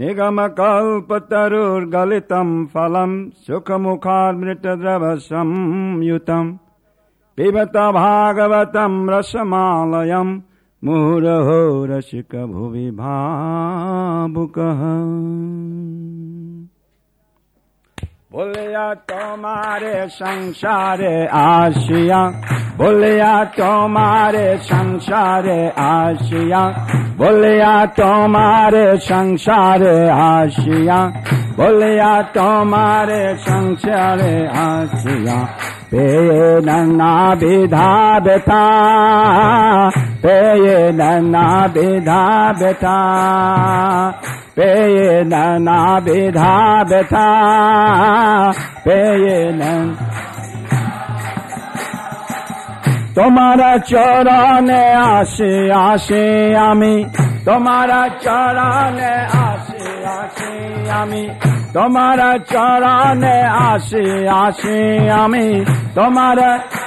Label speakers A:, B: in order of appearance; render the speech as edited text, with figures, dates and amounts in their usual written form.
A: নিগমকল্পতরুর্গলিতম ফলম সুখমুখামৃতদ্রবসংযুতম পিবত ভাগবতম রসমালয়ম মুহুরহো রসিক ভুবি ভাবুকঃ। बोलिया तुम्हारे संसारे आशिया, बोलिया तुम्हारे संसारे आशिया, बोलिया तुम्हारे संसारे आशिया, बोलिया तुम्हारे संसारे आशिया। पे नन्ना विधा बेटा, पे नन्ना विधा बेटा, पे नन्ना विधा बेटा, पे नन तुम्हारा चरणे आशे आशे आमी, तुम्हारा चरणे आशे आशे आमी, तुम्हारा चरणे आशे आशे आमी, तुम्हारा